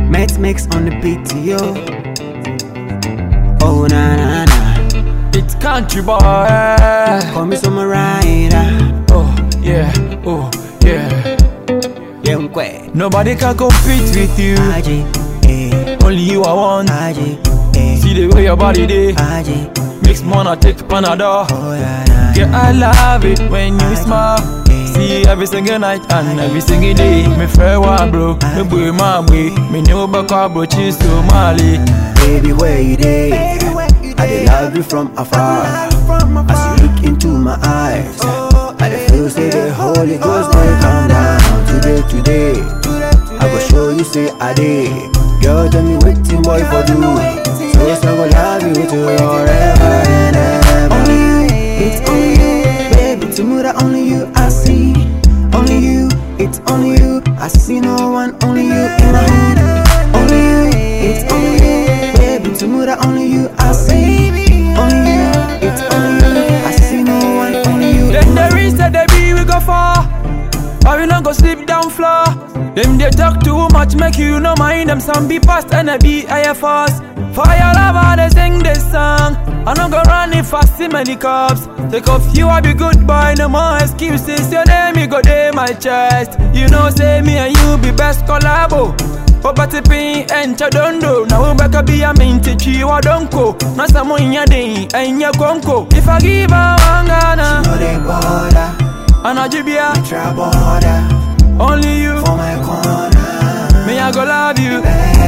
Mets mix on the PTO. Oh na na na, It's country boy. call me summer rider. Oh yeah, oh yeah. Yeah, unkwe. Nobody can compete with you. Aje, eh, Only you I want. aje, eh, See the way your body dey. aje. Mix money, take Panadol. Oh yeah, na. Yeah, I love it when you smile. See every single night and every single day. Me fair one bro, me boy my way. Me know back bro, cheese to Mali. Baby, where you dey? I dey love you from afar. As you look into my eyes, I dey feel say the Holy Ghost dey come down. Today, I go show you say I dey. Girl, tell me wetin boy for do. So I go love you forever and ever. Only you, it's only you, baby. Tomorrow only you I see. Only you, it's only you. I see no one, only you in my hood. Only you, it's only you, baby. Tomorrow only you I see. Only you, it's only you. I see no one, only you. Then there is that they be we go far. Or we not go sleep down floor. Them they talk too much, make you no mind them. Some be past and I be IFOs. For your lover, they sing this song. I not go run if I see many cops. Take off you, I be good boy, no more excuses. Your name, you go day my chest. You know, say me and you be best collabo. Popati pin and chadondo. Now back a be a minty chi wa donko. Na samo in your day and your conco. If I give a wangana, No they bother, Anajibia, try border only you, for my corner. me I go love you.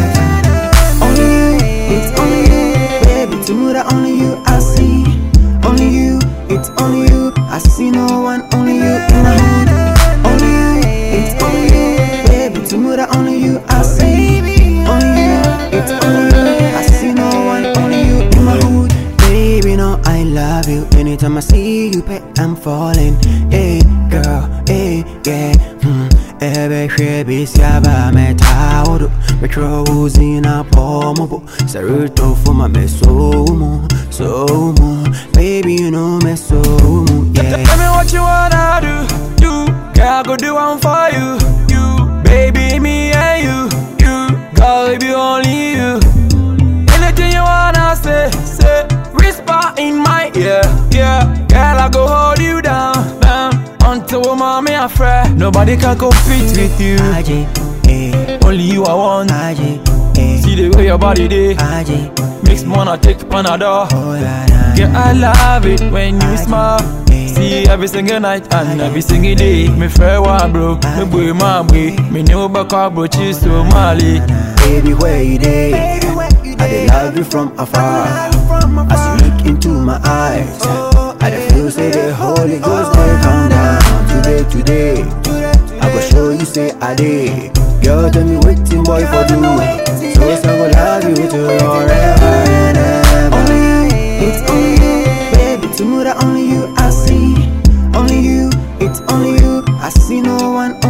Only you, it's only you, baby. Tomorrow only you I see. Only you, it's only you. I see no one, only you in the hood. Only you, it's only you, baby. Tomorrow only you I see. Only you, it's only you. I see no one, only you in my hood. Baby, no, I love you. Anytime I see you, I'm falling. Hey, girl, hey, yeah. Every baby, siaba me taudo. Me trousing a pomobo. Saruto for my mesomo, somo. Baby, you know me somo, yeah. Tell me what you wanna do. You, girl, I go do one for you. You, baby, me and you, girl, it be only you. Anything you wanna say. Whisper in my ear, yeah. Girl, I go hold you down. Until mommy afraid. Nobody can compete with you. Aje, eh, Only you I want. aje, eh, See the way your body dey. aje. Mix money, take Panadol. Oh yeah, nah. Yeah, I love it when you smile. See every single night and every single day. Me fair one bro, me boy my way. Me know back bro, cheese to Mali. Baby, where you dey? I dey love you from afar. As you look into my eyes, I dey feel say the Holy Ghost dey come down. Today, I go show you say I dey. Girl, tell me wetin boy for do. So I go love you forever and ever. Only you, it's only you, baby. Tomorrow only you I see. Only you, it's only you. I see no one.